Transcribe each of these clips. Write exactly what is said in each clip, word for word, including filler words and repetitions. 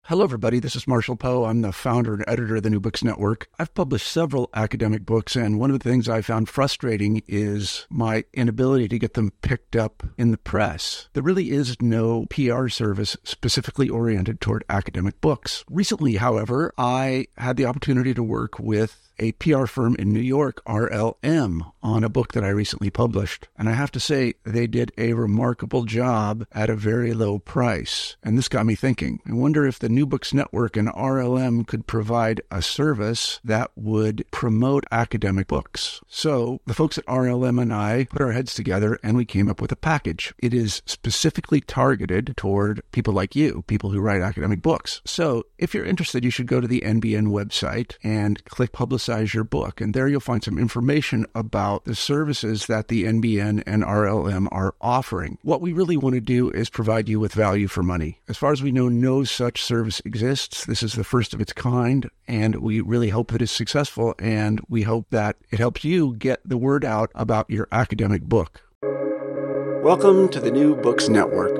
Hello, everybody. This is Marshall Poe. I'm the founder and editor of the New Books Network. I've published several academic books, and one of the things I found frustrating is my inability to get them picked up in the press. There really is no P R service specifically oriented toward academic books. Recently, however, I had the opportunity to work with a P R firm in New York, R L M, on a book that I recently published. And I have to say, they did a remarkable job at a very low price. And this got me thinking. I wonder if the New Books Network and R L M could provide a service that would promote academic books. So the folks at R L M and I put our heads together and we came up with a package. It is specifically targeted toward people like you, people who write academic books. So if you're interested, you should go to the N B N website and click Publicize your book. And there you'll find some information about the services that the N B N and R L M are offering. What we really want to do is provide you with value for money. As far as we know, no such service exists. This is the first of its kind, and we really hope that it's successful, and we hope that it helps you get the word out about your academic book. Welcome to the New Books Network.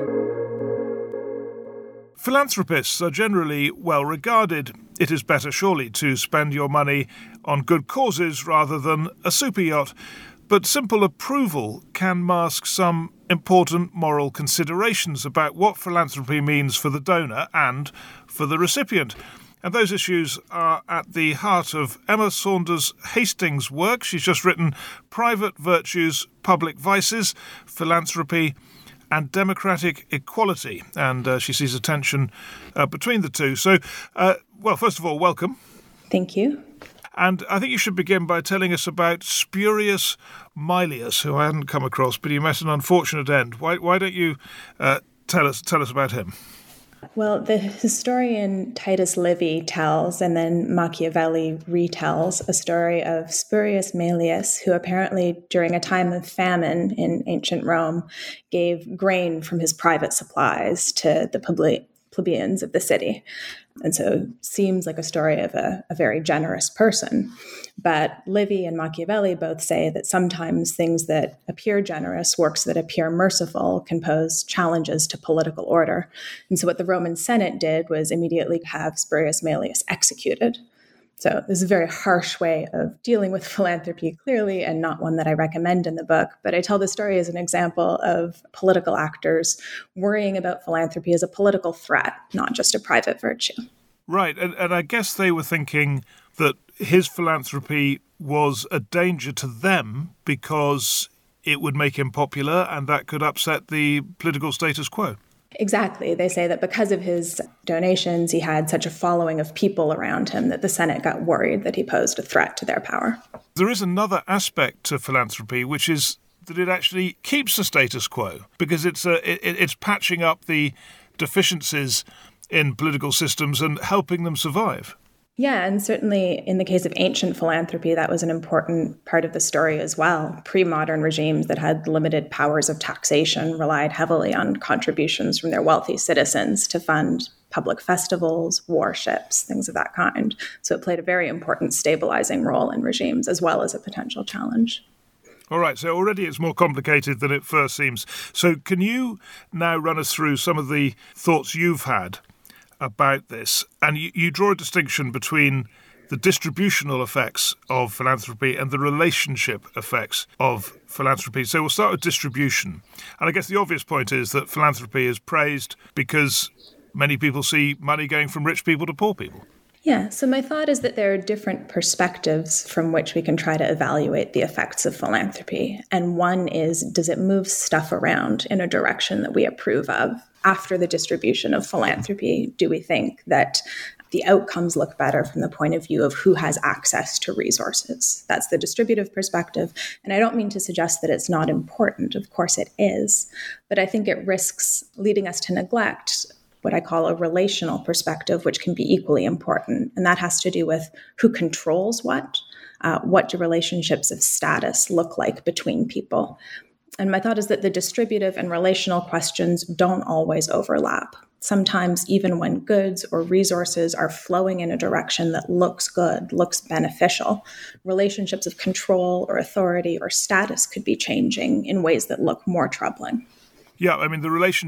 Philanthropists are generally well regarded. It is better, surely, to spend your money on good causes rather than a super yacht. But simple approval can mask some important moral considerations about what philanthropy means for the donor and for the recipient. And those issues are at the heart of Emma Saunders Hastings' work. She's just written Private Virtues, Public Vices, Philanthropy and Democratic Equality, and uh, she sees a tension uh, between the two. So, uh, well, first of all, welcome. Thank you. And I think you should begin by telling us about Spurius Maelius, who I hadn't come across, but he met an unfortunate end. Why, why don't you uh, tell us tell us about him? Well, the historian Titus Livy tells, and then Machiavelli retells, a story of Spurius Maelius, who apparently during a time of famine in ancient Rome gave grain from his private supplies to the plebe- plebeians of the city. And so seems like a story of a, a very generous person. But Livy and Machiavelli both say that sometimes things that appear generous, works that appear merciful, can pose challenges to political order. And so what the Roman Senate did was immediately have Spurius Maelius executed. So this is a very harsh way of dealing with philanthropy, clearly, and not one that I recommend in the book. But I tell the story as an example of political actors worrying about philanthropy as a political threat, not just a private virtue. Right. And, and I guess they were thinking that his philanthropy was a danger to them because it would make him popular and that could upset the political status quo. Exactly. They say that because of his donations, he had such a following of people around him that the Senate got worried that he posed a threat to their power. There is another aspect to philanthropy, which is that it actually keeps the status quo because it's a, it, it's patching up the deficiencies in political systems and helping them survive. Yeah, and certainly in the case of ancient philanthropy, that was an important part of the story as well. Pre-modern regimes that had limited powers of taxation relied heavily on contributions from their wealthy citizens to fund public festivals, warships, things of that kind. So it played a very important stabilizing role in regimes as well as a potential challenge. All right, so already it's more complicated than it first seems. So can you now run us through some of the thoughts you've had about this? And you, you draw a distinction between the distributional effects of philanthropy and the relationship effects of philanthropy. So we'll start with distribution. And I guess the obvious point is that philanthropy is praised because many people see money going from rich people to poor people. Yeah, so my thought is that there are different perspectives from which we can try to evaluate the effects of philanthropy. And one is, does it move stuff around in a direction that we approve of? After the distribution of philanthropy, do we think that the outcomes look better from the point of view of who has access to resources? That's the distributive perspective. And I don't mean to suggest that it's not important. Of course it is. But I think it risks leading us to neglect what I call a relational perspective, which can be equally important. And that has to do with who controls what, uh, what do relationships of status look like between people. And my thought is that the distributive and relational questions don't always overlap. Sometimes even when goods or resources are flowing in a direction that looks good, looks beneficial, relationships of control or authority or status could be changing in ways that look more troubling. Yeah, I mean, the relationship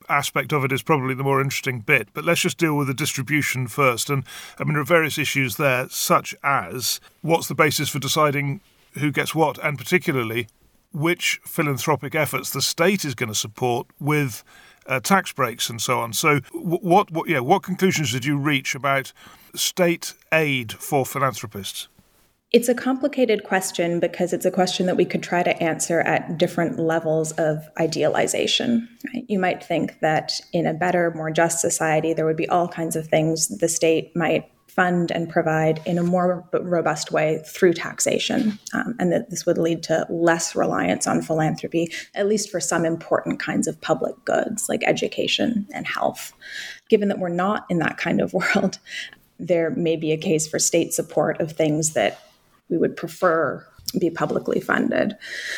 aspect of it is probably the more interesting bit, but let's just deal with the distribution first. And I mean, there are various issues there, such as what's the basis for deciding who gets what, and particularly which philanthropic efforts the state is going to support with uh, tax breaks and so on. So what, what, yeah, what conclusions did you reach about state aid for philanthropists? It's a complicated question because it's a question that we could try to answer at different levels of idealization. Right? You might think that in a better, more just society, there would be all kinds of things the state might fund and provide in a more robust way through taxation, um, and that this would lead to less reliance on philanthropy, at least for some important kinds of public goods like education and health. Given that we're not in that kind of world, there may be a case for state support of things that we would prefer be publicly funded.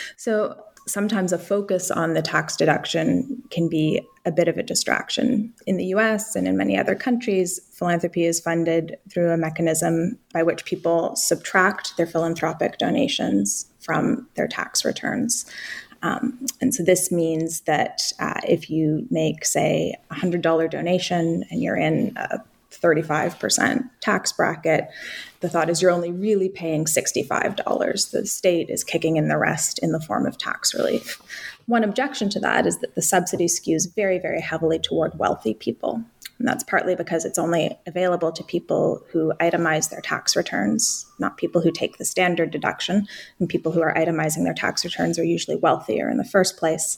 So sometimes a focus on the tax deduction can be a bit of a distraction. In the U S and in many other countries, philanthropy is funded through a mechanism by which people subtract their philanthropic donations from their tax returns. Um, and so this means that uh, if you make, say, a one hundred dollars donation and you're in a thirty-five percent tax bracket, the thought is you're only really paying sixty-five dollars. The state is kicking in the rest in the form of tax relief. One objection to that is that the subsidy skews very, very heavily toward wealthy people. And that's partly because it's only available to people who itemize their tax returns, not people who take the standard deduction. And people who are itemizing their tax returns are usually wealthier in the first place.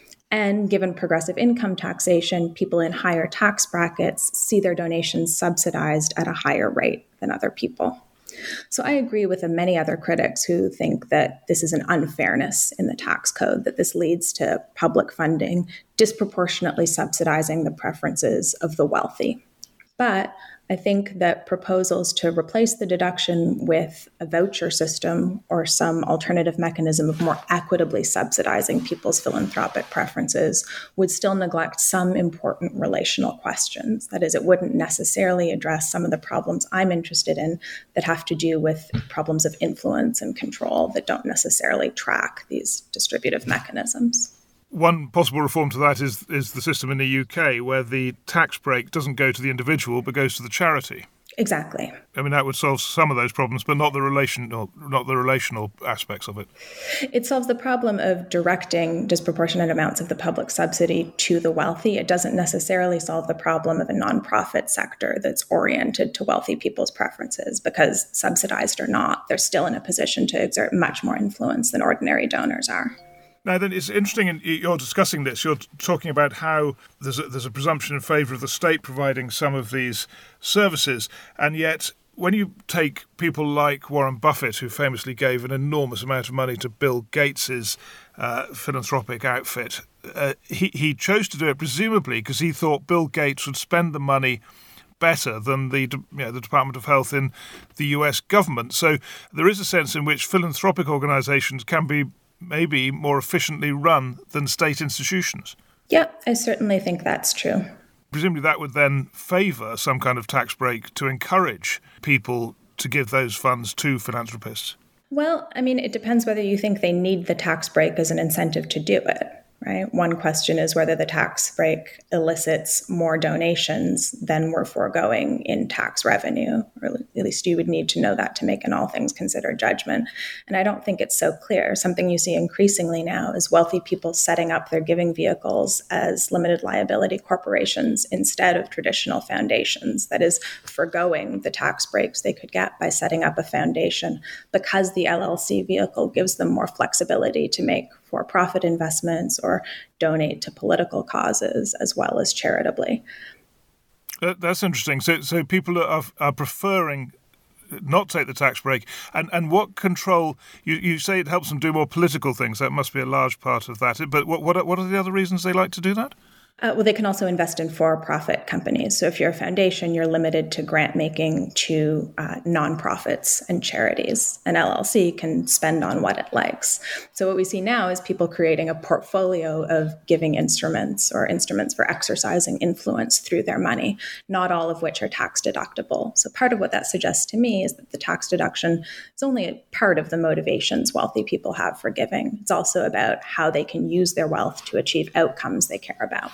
And given progressive income taxation, people in higher tax brackets see their donations subsidized at a higher rate than other people. So I agree with the many other critics who think that this is an unfairness in the tax code, that this leads to public funding disproportionately subsidizing the preferences of the wealthy. But I think that proposals to replace the deduction with a voucher system or some alternative mechanism of more equitably subsidizing people's philanthropic preferences would still neglect some important relational questions. That is, it wouldn't necessarily address some of the problems I'm interested in that have to do with problems of influence and control that don't necessarily track these distributive mechanisms. One possible reform to that is is the system in the U K where the tax break doesn't go to the individual but goes to the charity. Exactly. I mean, that would solve some of those problems, but not the relational, not the relational aspects of it. It solves the problem of directing disproportionate amounts of the public subsidy to the wealthy. It doesn't necessarily solve the problem of a nonprofit sector that's oriented to wealthy people's preferences, because subsidized or not, they're still in a position to exert much more influence than ordinary donors are. Now, then, it's interesting, in, you're discussing this, you're talking about how there's a, there's a presumption in favour of the state providing some of these services, and yet when you take people like Warren Buffett, who famously gave an enormous amount of money to Bill Gates's uh, philanthropic outfit, uh, he, he chose to do it presumably because he thought Bill Gates would spend the money better than the you know, the Department of Health in the U S government. So there is a sense in which philanthropic organisations can be maybe more efficiently run than state institutions. Yeah, I certainly think that's true. Presumably that would then favour some kind of tax break to encourage people to give those funds to philanthropists. Well, I mean, it depends whether you think they need the tax break as an incentive to do it. Right? One question is whether the tax break elicits more donations than we're foregoing in tax revenue, or at least you would need to know that to make an all things considered judgment. And I don't think it's so clear. Something you see increasingly now is wealthy people setting up their giving vehicles as limited liability corporations instead of traditional foundations. That is, foregoing the tax breaks they could get by setting up a foundation because the L L C vehicle gives them more flexibility to make for-profit investments or donate to political causes as well as charitably. That's interesting. So, so people are, are preferring not to take the tax break. And and what control? You, you say it helps them do more political things. That must be a large part of that. But what what are, what are the other reasons they like to do that? Uh, well, they can also invest in for-profit companies. So if you're a foundation, you're limited to grant making to uh, nonprofits and charities. An L L C can spend on what it likes. So what we see now is people creating a portfolio of giving instruments or instruments for exercising influence through their money, not all of which are tax deductible. So part of what that suggests to me is that the tax deduction is only a part of the motivations wealthy people have for giving. It's also about how they can use their wealth to achieve outcomes they care about.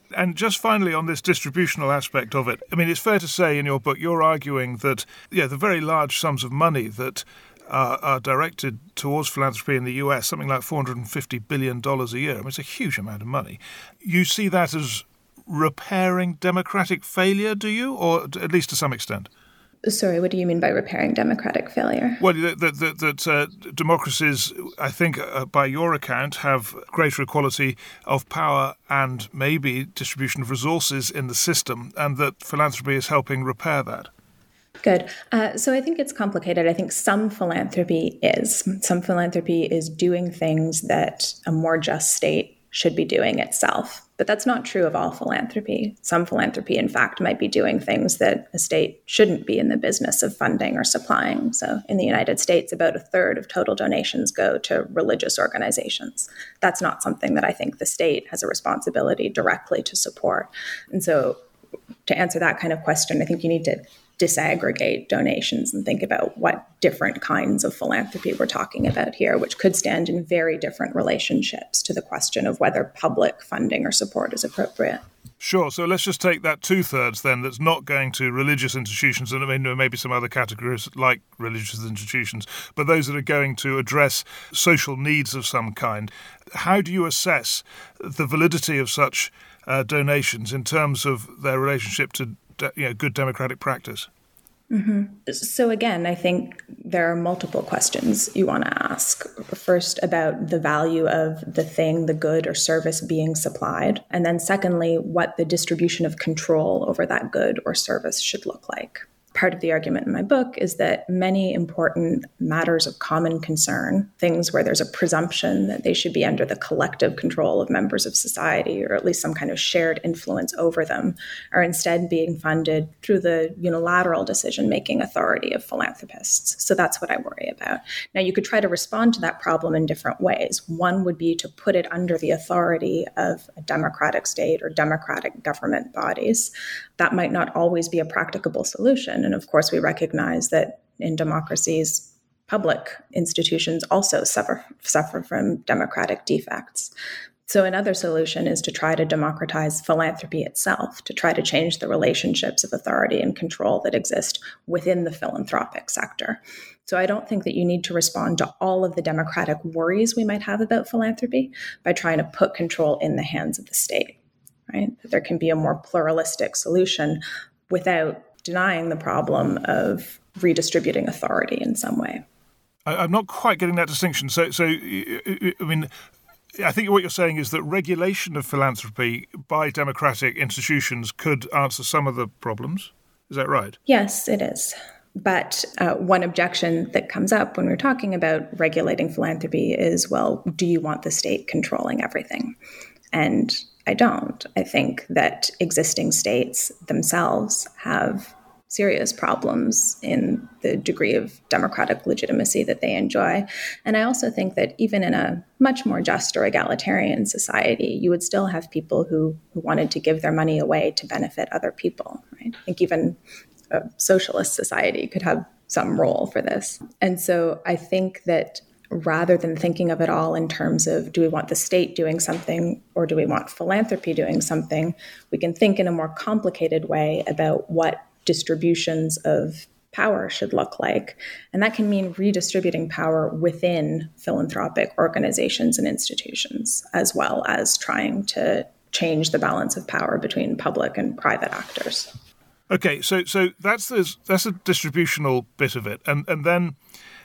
And just finally on this distributional aspect of it, I mean, it's fair to say in your book you're arguing that yeah, the very large sums of money that uh, are directed towards philanthropy in the U S, something like four hundred fifty billion dollars a year, I mean, it's a huge amount of money. You see that as repairing democratic failure, do you? Or at least to some extent? Sorry, what do you mean by repairing democratic failure? Well, that, that, that uh, democracies, I think, uh, by your account, have greater equality of power and maybe distribution of resources in the system, and that philanthropy is helping repair that. Good. Uh, so I think it's complicated. I think some philanthropy is. Some philanthropy is doing things that a more just state should be doing itself. But that's not true of all philanthropy. Some philanthropy, in fact, might be doing things that a state shouldn't be in the business of funding or supplying. So in the United States, about a third of total donations go to religious organizations. That's not something that I think the state has a responsibility directly to support. And so to answer that kind of question, I think you need to disaggregate donations and think about what different kinds of philanthropy we're talking about here, which could stand in very different relationships to the question of whether public funding or support is appropriate. Sure. So let's just take that two-thirds then that's not going to religious institutions, and I mean, maybe some other categories like religious institutions, but those that are going to address social needs of some kind. How do you assess the validity of such uh, donations in terms of their relationship to you know, good democratic practice? Mm-hmm. So again, I think there are multiple questions you want to ask. First, about the value of the thing, the good or service being supplied. And then secondly, what the distribution of control over that good or service should look like. Part of the argument in my book is that many important matters of common concern, things where there's a presumption that they should be under the collective control of members of society, or at least some kind of shared influence over them, are instead being funded through the unilateral decision-making authority of philanthropists. So that's what I worry about. Now, you could try to respond to that problem in different ways. One would be to put it under the authority of a democratic state or democratic government bodies. That might not always be a practicable solution. And of course, we recognize that in democracies, public institutions also suffer, suffer from democratic defects. So another solution is to try to democratize philanthropy itself, to try to change the relationships of authority and control that exist within the philanthropic sector. So I don't think that you need to respond to all of the democratic worries we might have about philanthropy by trying to put control in the hands of the state. Right? That there can be a more pluralistic solution without denying the problem of redistributing authority in some way. I, I'm not quite getting that distinction. So, so I mean, I think what you're saying is that regulation of philanthropy by democratic institutions could answer some of the problems. Is that right? Yes, it is. But uh, one objection that comes up when we're talking about regulating philanthropy is, well, do you want the state controlling everything? And I don't. I think that existing states themselves have serious problems in the degree of democratic legitimacy that they enjoy. And I also think that even in a much more just or egalitarian society, you would still have people who, who wanted to give their money away to benefit other people. Right? I think even a socialist society could have some role for this. And so I think that rather than thinking of it all in terms of do we want the state doing something or do we want philanthropy doing something, we can think in a more complicated way about what distributions of power should look like. And that can mean redistributing power within philanthropic organizations and institutions, as well as trying to change the balance of power between public and private actors. Okay, so so that's the, that's a distributional bit of it. And and then,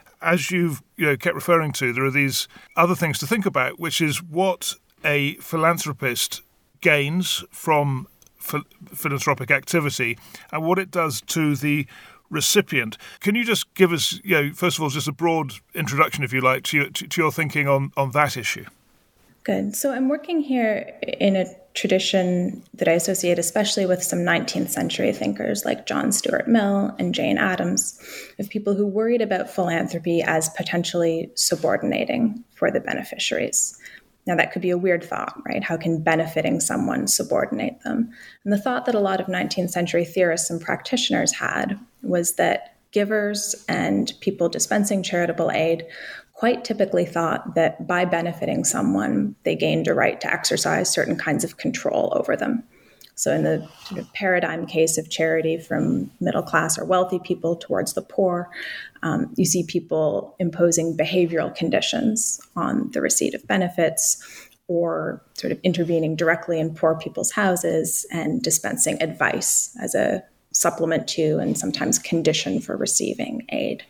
as you've you know kept referring to, there are these other things to think about, which is what a philanthropist gains from ph- philanthropic activity and what it does to the recipient. Can you just give us, you know, first of all, just a broad introduction, if you like, to your, to, to your thinking on, on that issue? Good. So I'm working here in a tradition that I associate especially with some nineteenth century thinkers like John Stuart Mill and Jane Addams, of people who worried about philanthropy as potentially subordinating for the beneficiaries. Now, that could be a weird thought, right? How can benefiting someone subordinate them? And the thought that a lot of nineteenth century theorists and practitioners had was that givers and people dispensing charitable aid quite typically thought that by benefiting someone, they gained a right to exercise certain kinds of control over them. So in the sort of paradigm case of charity from middle class or wealthy people towards the poor, um, you see people imposing behavioral conditions on the receipt of benefits or sort of intervening directly in poor people's houses and dispensing advice as a supplement to and sometimes condition for receiving aid.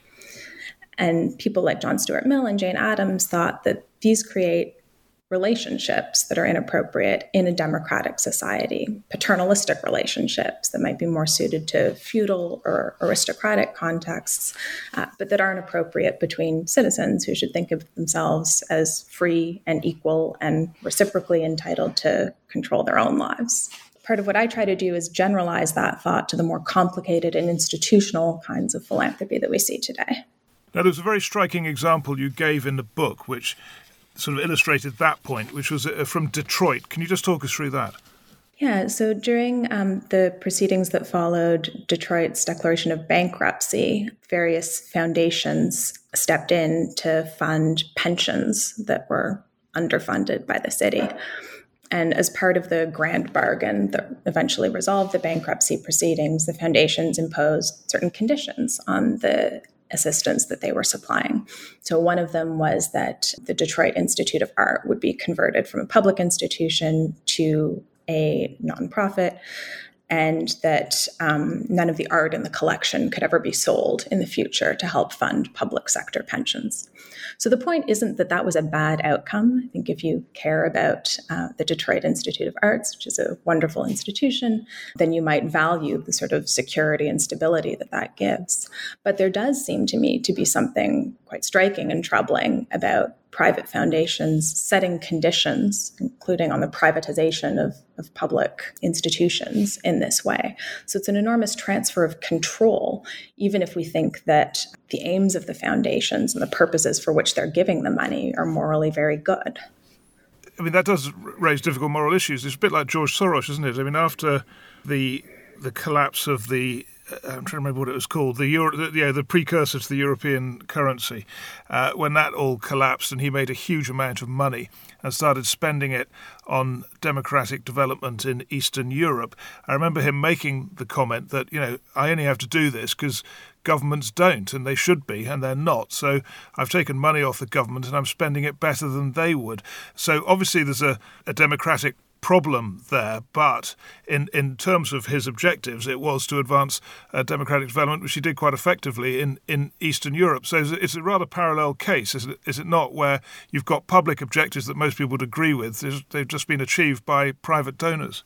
And people like John Stuart Mill and Jane Addams thought that these create relationships that are inappropriate in a democratic society, paternalistic relationships that might be more suited to feudal or aristocratic contexts, uh, but that aren't appropriate between citizens who should think of themselves as free and equal and reciprocally entitled to control their own lives. Part of what I try to do is generalize that thought to the more complicated and institutional kinds of philanthropy that we see today. Now, there's a very striking example you gave in the book, which sort of illustrated that point, which was from Detroit. Can you just talk us through that? Yeah, so during um, the proceedings that followed Detroit's declaration of bankruptcy, various foundations stepped in to fund pensions that were underfunded by the city. And as part of the grand bargain that eventually resolved the bankruptcy proceedings, the foundations imposed certain conditions on the assistance that they were supplying. So one of them was that the Detroit Institute of Art would be converted from a public institution to a nonprofit, and that um, none of the art in the collection could ever be sold in the future to help fund public sector pensions. So the point isn't that that was a bad outcome. I think if you care about uh, the Detroit Institute of Arts, which is a wonderful institution, then you might value the sort of security and stability that that gives. But there does seem to me to be something quite striking and troubling about private foundations setting conditions, including on the privatization of, of public institutions in this way. So it's an enormous transfer of control, even if we think that the aims of the foundations and the purposes for which they're giving the money are morally very good. I mean, that does raise difficult moral issues. It's a bit like George Soros, isn't it? I mean, after the the collapse of the I'm trying to remember what it was called, the Euro, the, yeah, the precursor to the European currency, uh, when that all collapsed and he made a huge amount of money and started spending it on democratic development in Eastern Europe. I remember him making the comment that, you know, I only have to do this because governments don't, and they should be, and they're not. So I've taken money off the government and I'm spending it better than they would. So obviously there's a, a democratic problem there, but in, in terms of his objectives, it was to advance uh, democratic development, which he did quite effectively in, in Eastern Europe. So it's a rather parallel case, is it, is it not, where you've got public objectives that most people would agree with. They've just been achieved by private donors.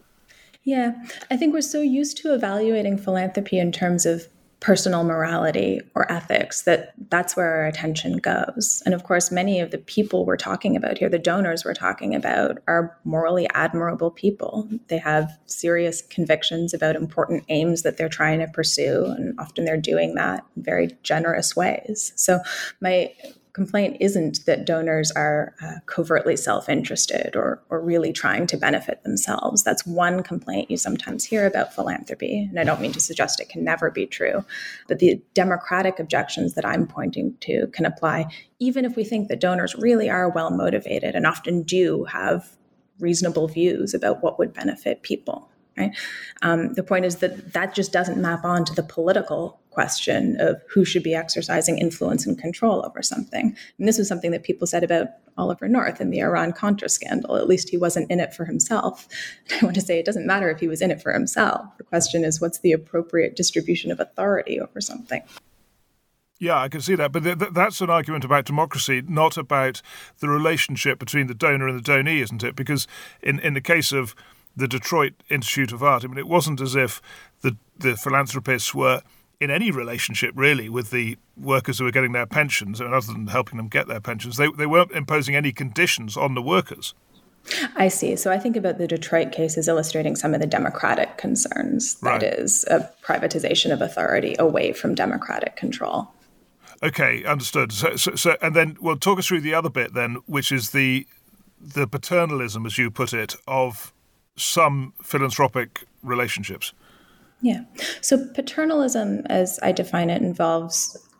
Yeah, I think we're so used to evaluating philanthropy in terms of personal morality or ethics that that's where our attention goes. And of course, many of the people we're talking about here, the donors we're talking about, are morally admirable people. They have serious convictions about important aims that they're trying to pursue, and often they're doing that in very generous ways. So my complaint isn't that donors are uh, covertly self-interested or, or really trying to benefit themselves. That's one complaint you sometimes hear about philanthropy, and I don't mean to suggest it can never be true. But the democratic objections that I'm pointing to can apply even if we think that donors really are well-motivated and often do have reasonable views about what would benefit people. Right? Um, the point is that that just doesn't map onto the political question of who should be exercising influence and control over something. And this was something that people said about Oliver North in the Iran-Contra scandal. At least he wasn't in it for himself. I want to say it doesn't matter if he was in it for himself. The question is, what's the appropriate distribution of authority over something? Yeah, I can see that. But th- th- that's an argument about democracy, not about the relationship between the donor and the donee, isn't it? Because in, in the case of the Detroit Institute of Art, I mean, it wasn't as if the, the philanthropists were in any relationship, really, with the workers who were getting their pensions, I mean, other than helping them get their pensions. They, they weren't imposing any conditions on the workers. I see. So I think about the Detroit case as illustrating some of the democratic concerns. Right. That is, a privatization of authority away from democratic control. Okay, understood. So, so, so and then, well, talk us through the other bit then, which is the the paternalism, as you put it, of some philanthropic relationships. Yeah. So paternalism, as I define it, involves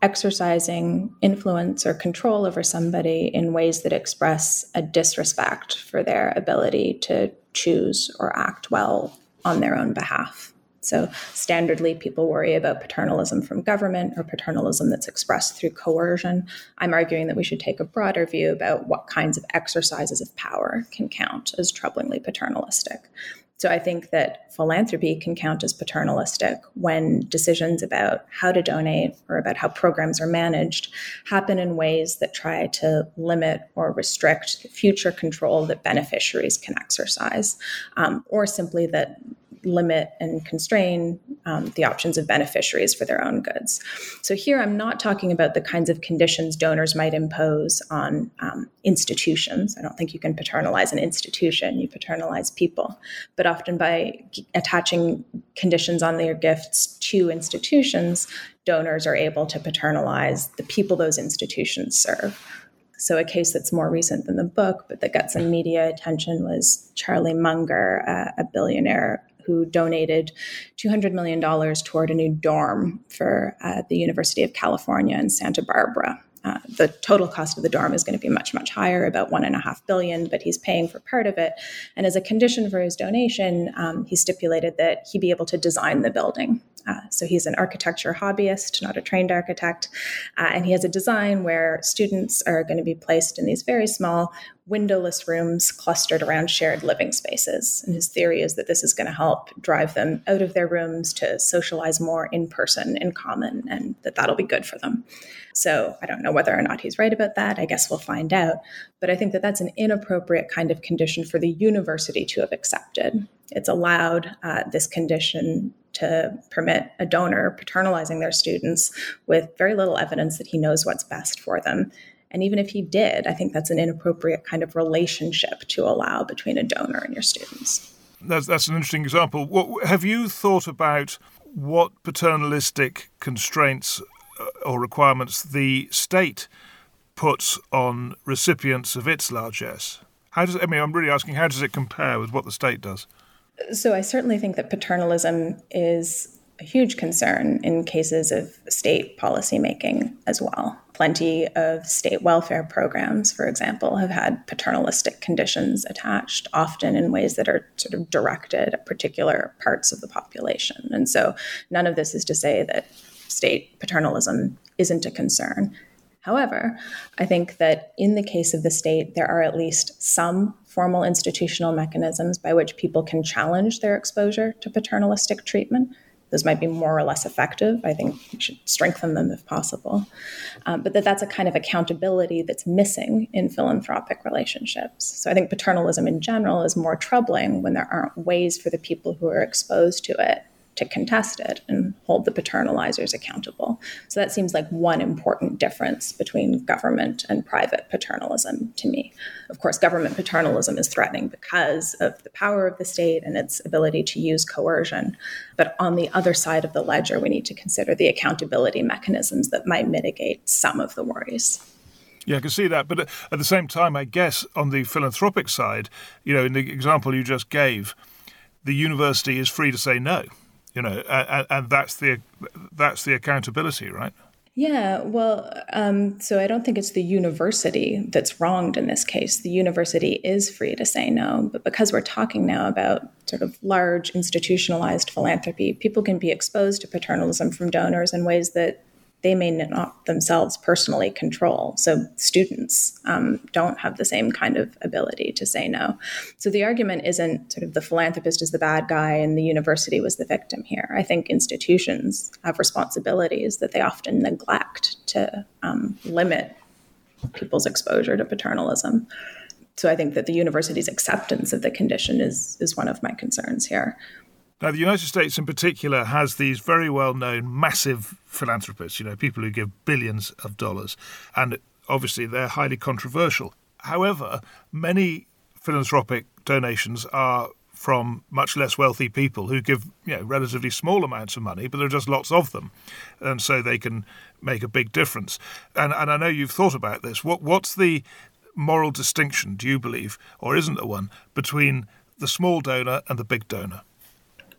exercising influence or control over somebody in ways that express a disrespect for their ability to choose or act well on their own behalf. So standardly, people worry about paternalism from government or paternalism that's expressed through coercion. I'm arguing that we should take a broader view about what kinds of exercises of power can count as troublingly paternalistic. So I think that philanthropy can count as paternalistic when decisions about how to donate or about how programs are managed happen in ways that try to limit or restrict the future control that beneficiaries can exercise, um, or simply that limit and constrain um, the options of beneficiaries for their own goods. So here I'm not talking about the kinds of conditions donors might impose on um, institutions. I don't think you can paternalize an institution, you paternalize people. But often by g- attaching conditions on their gifts to institutions, donors are able to paternalize the people those institutions serve. So a case that's more recent than the book, but that got some media attention was Charlie Munger, uh, a billionaire who donated two hundred million dollars toward a new dorm for uh, the University of California in Santa Barbara. Uh, the total cost of the dorm is going to be much, much higher, about one and a half billion, but he's paying for part of it. And as a condition for his donation, um, he stipulated that he be able to design the building. Uh, so he's an architecture hobbyist, not a trained architect. Uh, and he has a design where students are going to be placed in these very small windowless rooms clustered around shared living spaces. And his theory is that this is going to help drive them out of their rooms to socialize more in person, in common, and that that'll be good for them. So I don't know whether or not he's right about that. I guess we'll find out. But I think that that's an inappropriate kind of condition for the university to have accepted. It's allowed uh, this condition to permit a donor paternalizing their students with very little evidence that he knows what's best for them. And even if he did, I think that's an inappropriate kind of relationship to allow between a donor and your students. That's, that's an interesting example. What, have you thought about what paternalistic constraints or requirements the state puts on recipients of its largesse? How does I mean, I'm really asking, how does it compare with what the state does? So I certainly think that paternalism is a huge concern in cases of state policymaking as well. Plenty of state welfare programs, for example, have had paternalistic conditions attached, often in ways that are sort of directed at particular parts of the population. And so none of this is to say that state paternalism isn't a concern. However, I think that in the case of the state, there are at least some formal institutional mechanisms by which people can challenge their exposure to paternalistic treatment. Those might be more or less effective. I think we should strengthen them if possible. Um, but that that's a kind of accountability that's missing in philanthropic relationships. So I think paternalism in general is more troubling when there aren't ways for the people who are exposed to it to contest it and hold the paternalizers accountable. So that seems like one important difference between government and private paternalism to me. Of course, government paternalism is threatening because of the power of the state and its ability to use coercion. But on the other side of the ledger, we need to consider the accountability mechanisms that might mitigate some of the worries. Yeah, I can see that. But at the same time, I guess on the philanthropic side, you know, in the example you just gave, the university is free to say no. You know, and, and that's the that's the accountability, right? Yeah, well, um, so I don't think it's the university that's wronged in this case. The university is free to say no, but because we're talking now about sort of large institutionalized philanthropy, people can be exposed to paternalism from donors in ways that they may not themselves personally control. So students um, don't have the same kind of ability to say no. So the argument isn't sort of the philanthropist is the bad guy and the university was the victim here. I think institutions have responsibilities that they often neglect to um, limit people's exposure to paternalism. So I think that the university's acceptance of the condition is is one of my concerns here. Now, the United States in particular has these very well-known massive philanthropists, you know, people who give billions of dollars, and obviously they're highly controversial. However, many philanthropic donations are from much less wealthy people who give, you know, relatively small amounts of money, but there are just lots of them, and so they can make a big difference. And, and I know you've thought about this. What, what's the moral distinction, do you believe, or isn't there one, between the small donor and the big donor?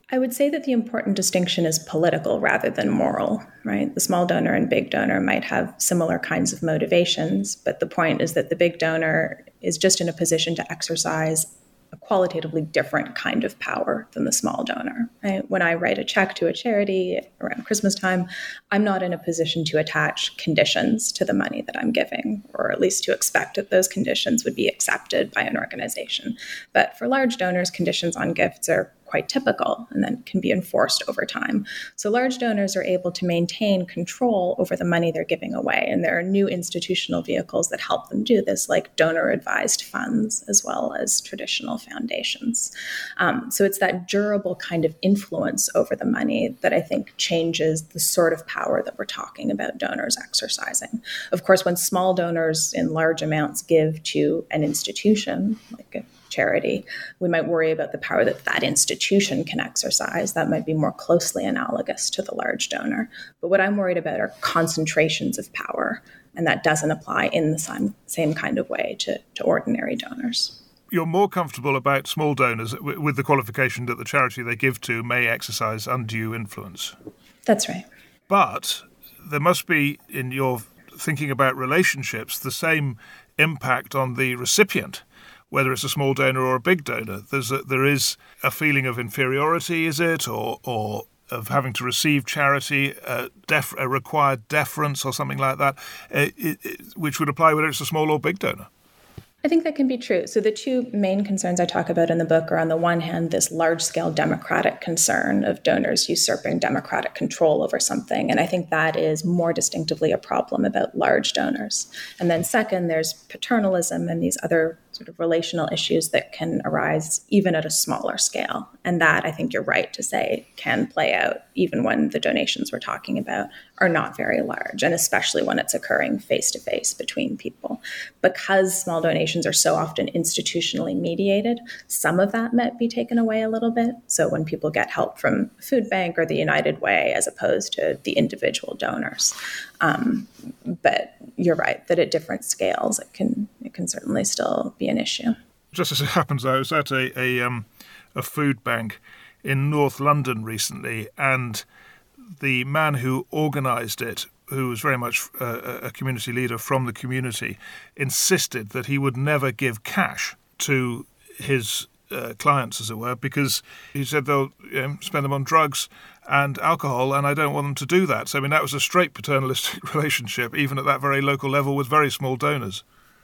I would say that the important distinction is political rather than moral, right? The small donor and big donor might have similar kinds of motivations, but the point is that the big donor is just in a position to exercise a qualitatively different kind of power than the small donor. Right? When I write a check to a charity around Christmas time, I'm not in a position to attach conditions to the money that I'm giving, or at least to expect that those conditions would be accepted by an organization. But for large donors, conditions on gifts are quite typical and then can be enforced over time. So large donors are able to maintain control over the money they're giving away. And there are new institutional vehicles that help them do this, like donor-advised funds, as well as traditional foundations. Um, so it's that durable kind of influence over the money that I think changes the sort of power that we're talking about donors exercising. Of course, when small donors in large amounts give to an institution, like a charity, we might worry about the power that that institution can exercise. That might be more closely analogous to the large donor. But what I'm worried about are concentrations of power, and that doesn't apply in the same, same kind of way to, to ordinary donors. You're more comfortable about small donors with the qualification that the charity they give to may exercise undue influence. That's right. But there must be, in your thinking about relationships, the same impact on the recipient, whether it's a small donor or a big donor. There's a, there is a feeling of inferiority, is it, or or of having to receive charity, uh, def, a required deference or something like that, uh, it, it, which would apply whether it's a small or big donor. I think that can be true. So the two main concerns I talk about in the book are, on the one hand, this large-scale democratic concern of donors usurping democratic control over something. And I think that is more distinctively a problem about large donors. And then second, there's paternalism and these other sort of relational issues that can arise even at a smaller scale. And that, I think you're right to say, can play out even when the donations we're talking about are not very large, and especially when it's occurring face-to-face between people. Because small donations are so often institutionally mediated, some of that might be taken away a little bit. So when people get help from a food bank or the United Way, as opposed to the individual donors. Um, but you're right that at different scales, it can it can certainly still be an issue. Just as it happens, I was at a a, um, a food bank in North London recently, and the man who organised it, who was very much a, a community leader from the community, insisted that he would never give cash to his uh, clients, as it were, because he said they'll you know, spend them on drugs and alcohol, and I don't want them to do that. So, I mean, that was a straight paternalistic relationship, even at that very local level with very small donors.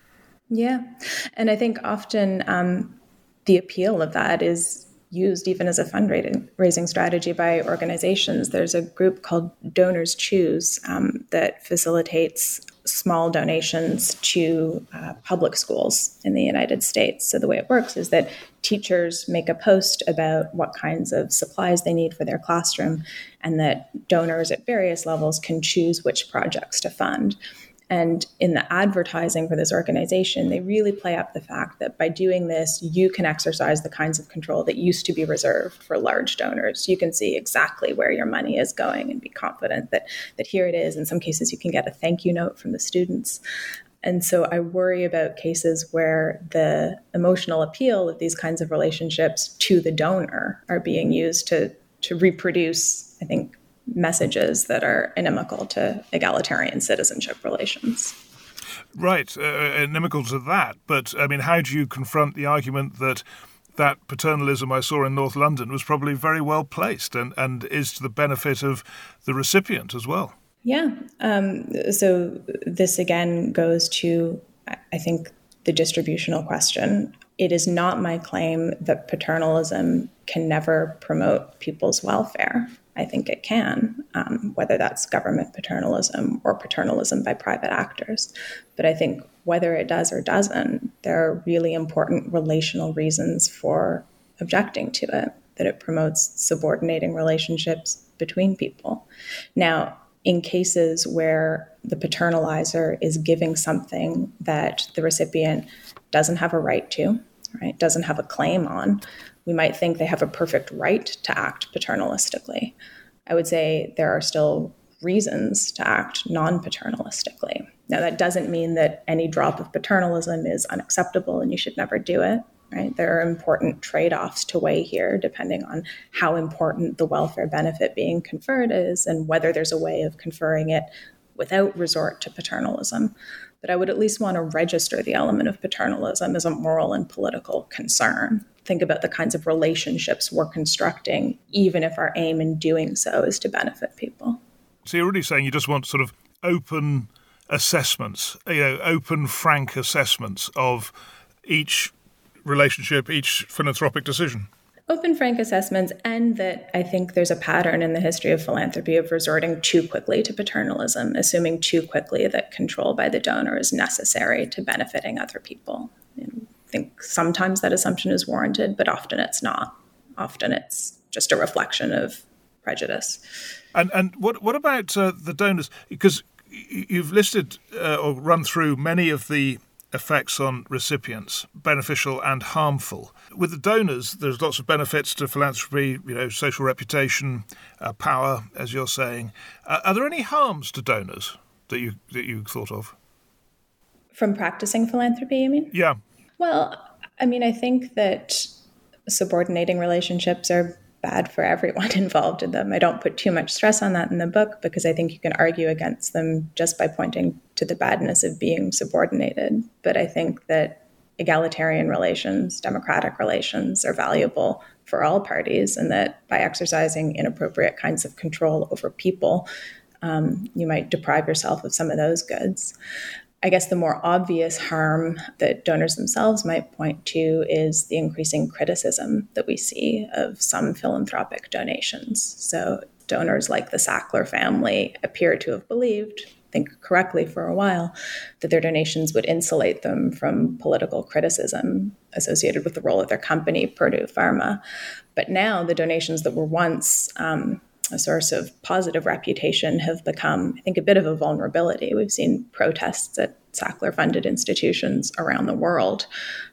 Yeah. And I think often um, the appeal of that is used even as a fundraising strategy by organizations. There's a group called Donors Choose um, that facilitates small donations to uh, public schools in the United States. So the way it works is that teachers make a post about what kinds of supplies they need for their classroom, and that donors at various levels can choose which projects to fund. And in the advertising for this organization, they really play up the fact that by doing this, you can exercise the kinds of control that used to be reserved for large donors. You can see exactly where your money is going and be confident that, that here it is. In some cases, you can get a thank you note from the students. And so I worry about cases where the emotional appeal of these kinds of relationships to the donor are being used to, to reproduce, I think, messages that are inimical to egalitarian citizenship relations. Right, uh, inimical to that. But, I mean, how do you confront the argument that that paternalism I saw in North London was probably very well placed and, and is to the benefit of the recipient as well? Yeah. Um, so this, again, goes to, I think, the distributional question. It is not my claim that paternalism can never promote people's welfare. I think it can, um, whether that's government paternalism or paternalism by private actors. But I think whether it does or doesn't, there are really important relational reasons for objecting to it, that it promotes subordinating relationships between people. Now, in cases where the paternalizer is giving something that the recipient doesn't have a right to, right, doesn't have a claim on, we might think they have a perfect right to act paternalistically. I would say there are still reasons to act non-paternalistically. Now, that doesn't mean that any drop of paternalism is unacceptable and you should never do it. right? There are important trade-offs to weigh here, depending on how important the welfare benefit being conferred is and whether there's a way of conferring it without resort to paternalism. But I would at least want to register the element of paternalism as a moral and political concern. Think about the kinds of relationships we're constructing, even if our aim in doing so is to benefit people. So you're really saying you just want sort of open assessments, you know, open, frank assessments of each relationship, each philanthropic decision. Open, frank assessments, and that I think there's a pattern in the history of philanthropy of resorting too quickly to paternalism, assuming too quickly that control by the donor is necessary to benefiting other people. And I think sometimes that assumption is warranted, but often it's not. Often it's just a reflection of prejudice. And and what what about uh, the donors? Because you've listed uh, or run through many of the effects on recipients, beneficial and harmful. With the donors, there's lots of benefits to philanthropy, you know, social reputation, uh, power, as you're saying. Uh, are there any harms to donors that you that you thought of? From practicing philanthropy, you mean? Yeah. Well, I mean, I think that subordinating relationships are bad for everyone involved in them. I don't put too much stress on that in the book because I think you can argue against them just by pointing to the badness of being subordinated. But I think that egalitarian relations, democratic relations are valuable for all parties, and that by exercising inappropriate kinds of control over people, um, you might deprive yourself of some of those goods. I guess the more obvious harm that donors themselves might point to is the increasing criticism that we see of some philanthropic donations. So donors like the Sackler family appear to have believed, I think correctly for a while, that their donations would insulate them from political criticism associated with the role of their company, Purdue Pharma. But now the donations that were once um, a source of positive reputation have become, I think, a bit of a vulnerability. We've seen protests at Sackler-funded institutions around the world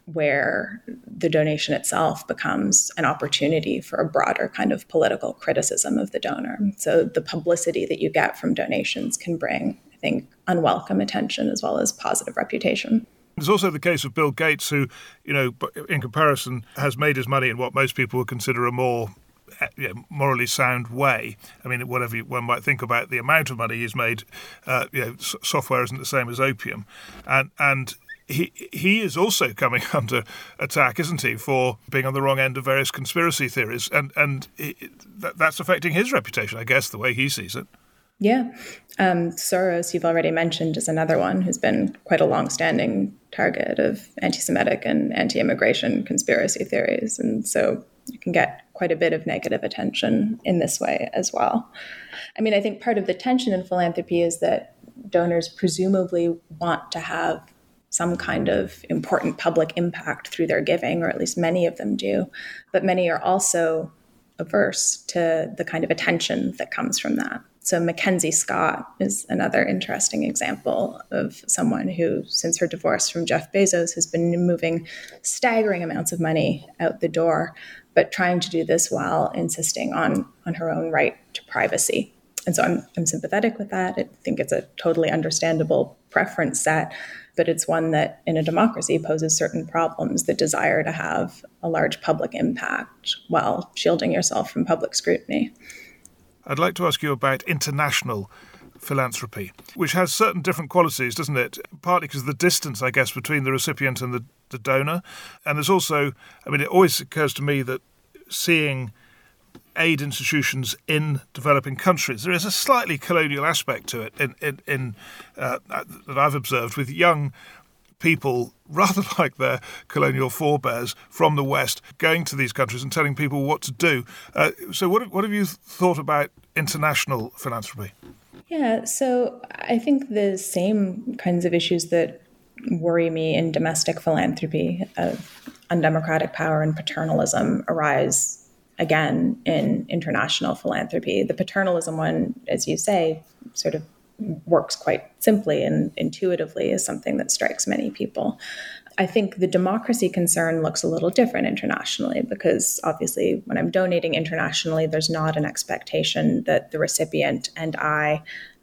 where the donation itself becomes an opportunity for a broader kind of political criticism of the donor. So the publicity that you get from donations can bring, I think, unwelcome attention as well as positive reputation. There's also the case of Bill Gates, who, you know, in comparison, has made his money in what most people would consider a more you know, morally sound way. I mean, whatever one might think about the amount of money he's made, uh, you know, s- software isn't the same as opium, and and he he is also coming under attack, isn't he, for being on the wrong end of various conspiracy theories, and and it, that, that's affecting his reputation, I guess, the way he sees it. Yeah, um, Soros, you've already mentioned, is another one who's been quite a long-standing target of anti-Semitic and anti-immigration conspiracy theories, and so you can get quite a bit of negative attention in this way as well. I mean, I think part of the tension in philanthropy is that donors presumably want to have some kind of important public impact through their giving, or at least many of them do. But many are also averse to the kind of attention that comes from that. So Mackenzie Scott is another interesting example of someone who, since her divorce from Jeff Bezos, has been moving staggering amounts of money out the door, but trying to do this while insisting on, on her own right to privacy. And so I'm, I'm sympathetic with that. I think it's a totally understandable preference set, but it's one that in a democracy poses certain problems, the desire to have a large public impact while shielding yourself from public scrutiny. I'd like to ask you about international philanthropy, which has certain different qualities, doesn't it? Partly because of the distance, I guess, between the recipient and the, the donor. And there's also, I mean, it always occurs to me that seeing aid institutions in developing countries, there is a slightly colonial aspect to it in, in, in uh, that I've observed with young people, rather like their colonial forebears from the West, going to these countries and telling people what to do. Uh, so what, what have you thought about international philanthropy? Yeah, so I think the same kinds of issues that worry me in domestic philanthropy of undemocratic power and paternalism arise again in international philanthropy. The paternalism one, as you say, sort of works quite simply and intuitively is something that strikes many people. I think the democracy concern looks a little different internationally because obviously when I'm donating internationally, there's not an expectation that the recipient and I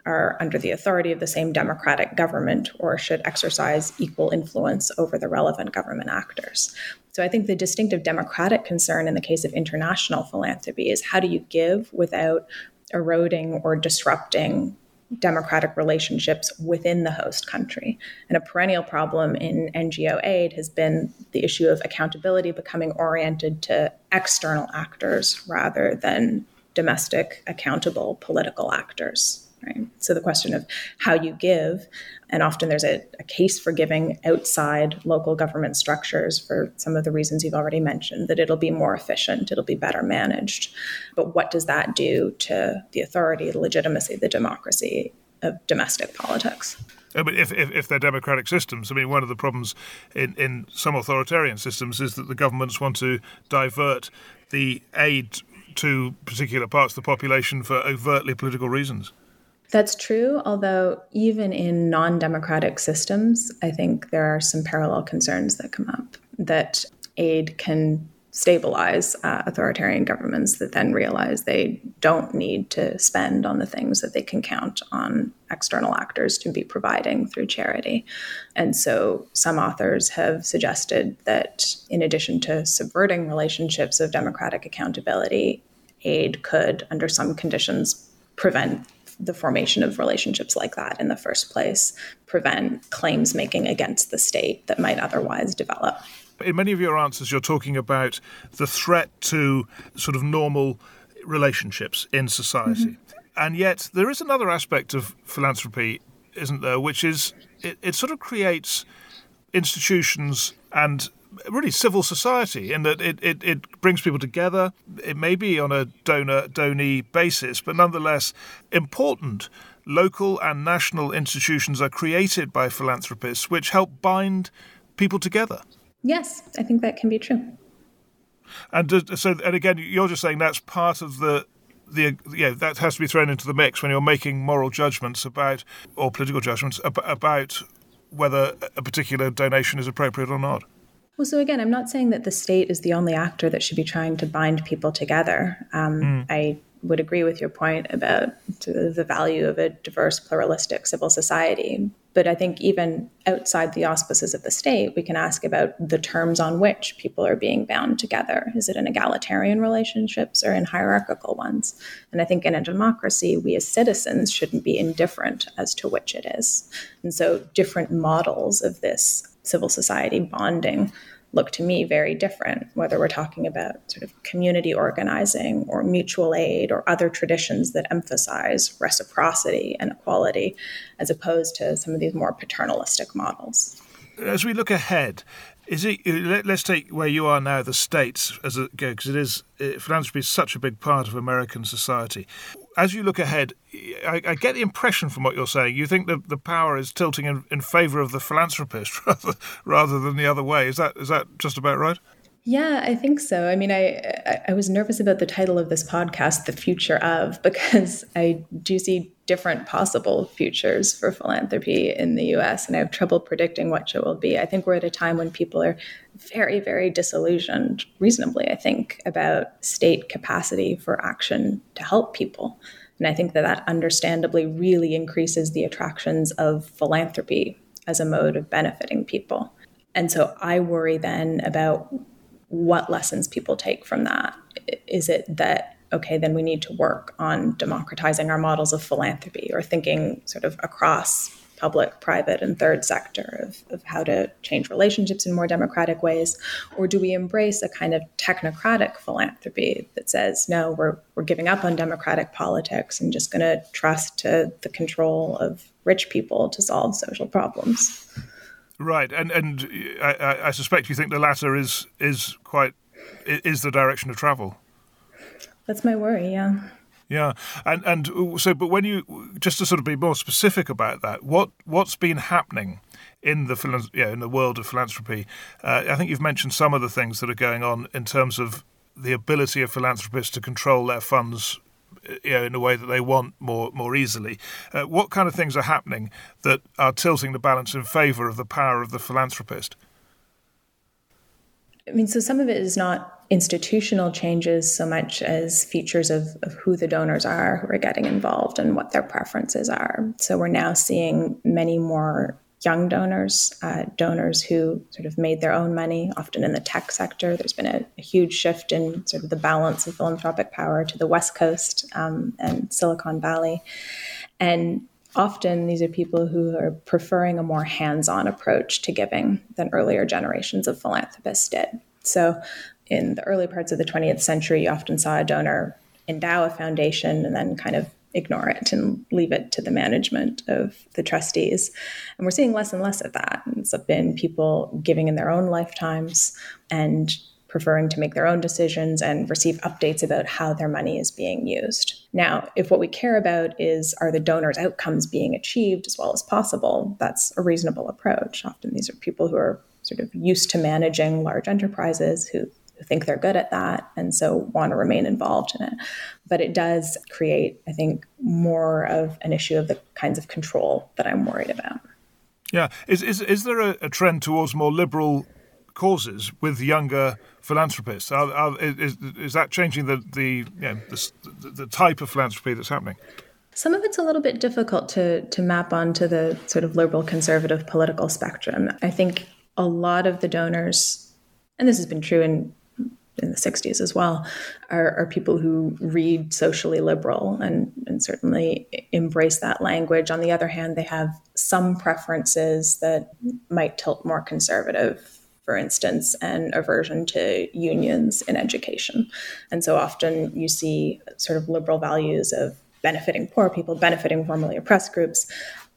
are under the authority of the same democratic government or should exercise equal influence over the relevant government actors. So I think the distinctive democratic concern in the case of international philanthropy is how do you give without eroding or disrupting democratic relationships within the host country. And a perennial problem in N G O aid has been the issue of accountability becoming oriented to external actors rather than domestic, accountable political actors. Right? So the question of how you give, and often there's a, a case for giving outside local government structures for some of the reasons you've already mentioned, that it'll be more efficient, it'll be better managed. But what does that do to the authority, the legitimacy, the democracy of domestic politics? I mean, if, if, if they're democratic systems, I mean, one of the problems in, in some authoritarian systems is that the governments want to divert the aid to particular parts of the population for overtly political reasons. That's true, although even in non-democratic systems, I think there are some parallel concerns that come up, that aid can stabilize uh, authoritarian governments that then realize they don't need to spend on the things that they can count on external actors to be providing through charity. And so some authors have suggested that in addition to subverting relationships of democratic accountability, aid could, under some conditions, prevent the formation of relationships like that in the first place, prevent claims making against the state that might otherwise develop. In many of your answers, you're talking about the threat to sort of normal relationships in society. Mm-hmm. And yet there is another aspect of philanthropy, isn't there, which is it, it sort of creates institutions and really civil society in that it, it, it brings people together. It may be on a donor-donee basis, but nonetheless important local and national institutions are created by philanthropists which help bind people together. Yes, I think that can be true. And uh, so, and again, you're just saying that's part of the the yeah that has to be thrown into the mix when you're making moral judgments about or political judgments ab- about whether a particular donation is appropriate or not. Well, so again, I'm not saying that the state is the only actor that should be trying to bind people together. Um, mm. I would agree with your point about the value of a diverse, pluralistic civil society. But I think even outside the auspices of the state, we can ask about the terms on which people are being bound together. Is it in egalitarian relationships or in hierarchical ones? And I think in a democracy, we as citizens shouldn't be indifferent as to which it is. And so different models of this civil society bonding look to me very different, whether we're talking about sort of community organizing or mutual aid or other traditions that emphasize reciprocity and equality, as opposed to some of these more paternalistic models. As we look ahead, is it? Let's take where you are now, the States, as a go, because it is philanthropy is such a big part of American society. As you look ahead, I, I get the impression from what you're saying, you think that the power is tilting in, in favour of the philanthropist rather, rather than the other way. Is that is that just about right? Yeah, I think so. I mean, I I was nervous about the title of this podcast, The Future of, because I do see different possible futures for philanthropy in the U S, and I have trouble predicting what it will be. I think we're at a time when people are very, very disillusioned, reasonably, I think, about state capacity for action to help people. And I think that that understandably really increases the attractions of philanthropy as a mode of benefiting people. And so I worry then about what lessons people take from that. Is it that, okay, then we need to work on democratizing our models of philanthropy or thinking sort of across public, private, and third sector of, of how to change relationships in more democratic ways? Or do we embrace a kind of technocratic philanthropy that says, no, we're we're giving up on democratic politics and just going to trust to the control of rich people to solve social problems? Right, and and I, I suspect you think the latter is is quite is the direction of travel. That's my worry, yeah. Yeah, and and so, but when you just to sort of be more specific about that, what what's been happening in the yeah in the world of philanthropy? Uh, I think you've mentioned some of the things that are going on in terms of the ability of philanthropists to control their funds, you know, in a way that they want more more easily. Uh, what kind of things are happening that are tilting the balance in favour of the power of the philanthropist? I mean, so some of it is not institutional changes so much as features of, of who the donors are who are getting involved and what their preferences are. So we're now seeing many more young donors, uh, donors who sort of made their own money, often in the tech sector. There's been a, a huge shift in sort of the balance of philanthropic power to the West Coast um, and Silicon Valley. And often these are people who are preferring a more hands-on approach to giving than earlier generations of philanthropists did. So in the early parts of the twentieth century, you often saw a donor endow a foundation and then kind of ignore it and leave it to the management of the trustees. And we're seeing less and less of that. It's been people giving in their own lifetimes and preferring to make their own decisions and receive updates about how their money is being used. Now, if what we care about is are the donors' outcomes being achieved as well as possible, that's a reasonable approach. Often these are people who are sort of used to managing large enterprises who who think they're good at that and so want to remain involved in it. But it does create, I think, more of an issue of the kinds of control that I'm worried about. Yeah. Is is, is there a, a trend towards more liberal causes with younger philanthropists? Are, are, is, is that changing the, the, you know, the, the type of philanthropy that's happening? Some of it's a little bit difficult to, to map onto the sort of liberal conservative political spectrum. I think a lot of the donors, and this has been true in in the sixties as well, are, are people who read socially liberal and, and certainly embrace that language. On the other hand, they have some preferences that might tilt more conservative, for instance, and aversion to unions in education. And so often you see sort of liberal values of benefiting poor people, benefiting formerly oppressed groups,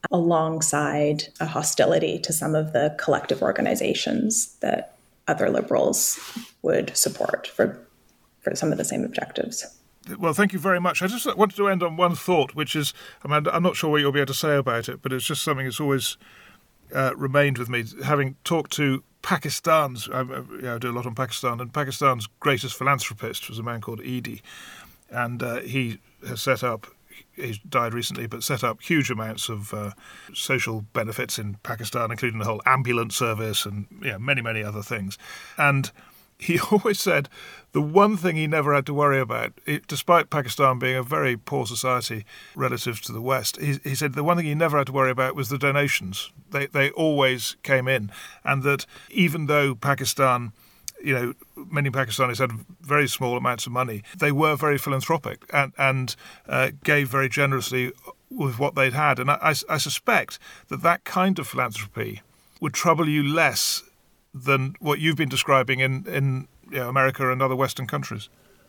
alongside a hostility to some of the collective organizations that other liberals would support for for some of the same objectives. Well, thank you very much. I just wanted to end on one thought, which is, I mean, I'm not sure what you'll be able to say about it, but it's just something that's always uh, remained with me, having talked to Pakistan's, I, you know, I do a lot on Pakistan, and Pakistan's greatest philanthropist was a man called Edie, and uh, he has set up, he died recently, but set up huge amounts of uh, social benefits in Pakistan, including the whole ambulance service and you know, many, many other things. And he always said the one thing he never had to worry about, it, despite Pakistan being a very poor society relative to the West, he, he said the one thing he never had to worry about was the donations. They, they always came in. And that even though Pakistan, you know, many Pakistanis had very small amounts of money, they were very philanthropic and, and uh, gave very generously with what they'd had. And I, I, I suspect that that kind of philanthropy would trouble you less than what you've been describing in, in you know, America and other Western countries.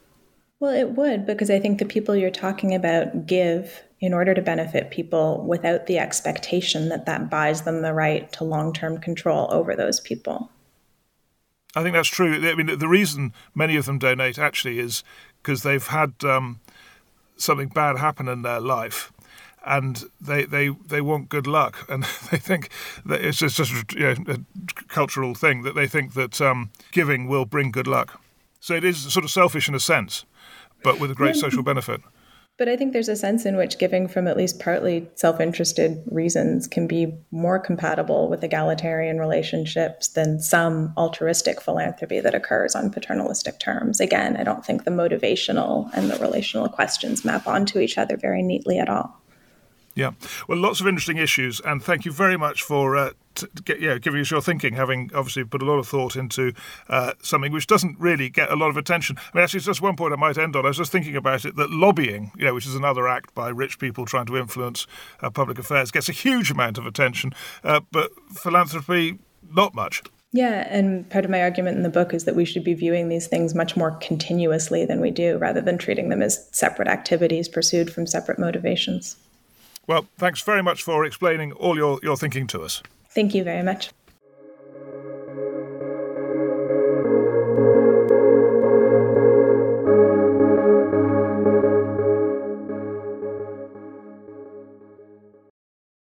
Well, it would, because I think the people you're talking about give in order to benefit people without the expectation that that buys them the right to long-term control over those people. I think that's true. I mean, the reason many of them donate actually is because they've had um, something bad happen in their life, and they they, they want good luck, and they think that it's just, just you know, a cultural thing that they think that um, giving will bring good luck. So it is sort of selfish in a sense, but with a great yeah. social benefit. But I think there's a sense in which giving from at least partly self-interested reasons can be more compatible with egalitarian relationships than some altruistic philanthropy that occurs on paternalistic terms. Again, I don't think the motivational and the relational questions map onto each other very neatly at all. Yeah. Well, lots of interesting issues, and thank you very much for uh, t- get, yeah, giving us your thinking, having obviously put a lot of thought into uh, something which doesn't really get a lot of attention. I mean, actually, it's just one point I might end on. I was just thinking about it, that lobbying, you know, which is another act by rich people trying to influence uh, public affairs, gets a huge amount of attention, uh, but philanthropy, not much. Yeah, and part of my argument in the book is that we should be viewing these things much more continuously than we do, rather than treating them as separate activities pursued from separate motivations. Well, thanks very much for explaining all your, your thinking to us. Thank you very much.